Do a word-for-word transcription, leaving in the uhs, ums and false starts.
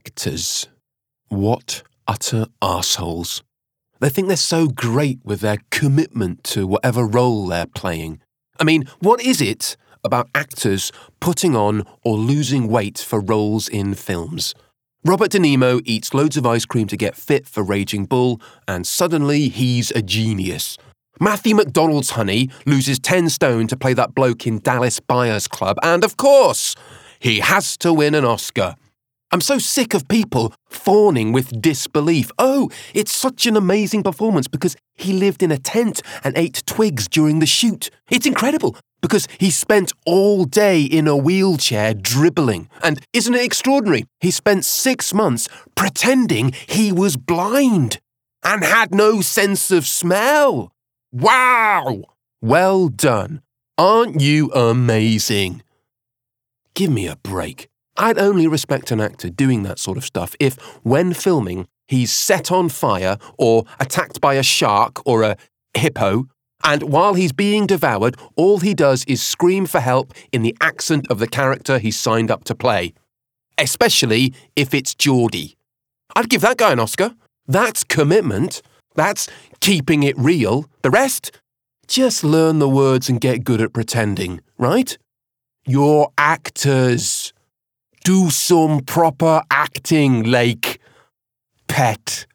actors. What utter arseholes. They think they're so great with their commitment to whatever role they're playing. I mean, what is it about actors putting on or losing weight for roles in films? Robert De Niro eats loads of ice cream to get fit for Raging Bull, and suddenly he's a genius. Matthew McDonald's honey loses ten stone to play that bloke in Dallas Buyers Club, and of course, he has to win an Oscar. I'm so sick of people fawning with disbelief. Oh, it's such an amazing performance because he lived in a tent and ate twigs during the shoot. It's incredible because he spent all day in a wheelchair dribbling. And isn't it extraordinary? He spent six months pretending he was blind and had no sense of smell. Wow! Well done. Aren't you amazing? Give me a break. I'd only respect an actor doing that sort of stuff if, when filming, he's set on fire or attacked by a shark or a hippo, and while he's being devoured, all he does is scream for help in the accent of the character he's signed up to play. Especially if it's Geordie. I'd give that guy an Oscar. That's commitment. That's keeping it real. The rest? Just learn the words and get good at pretending, right? You're actors. Do some proper acting, like, pet.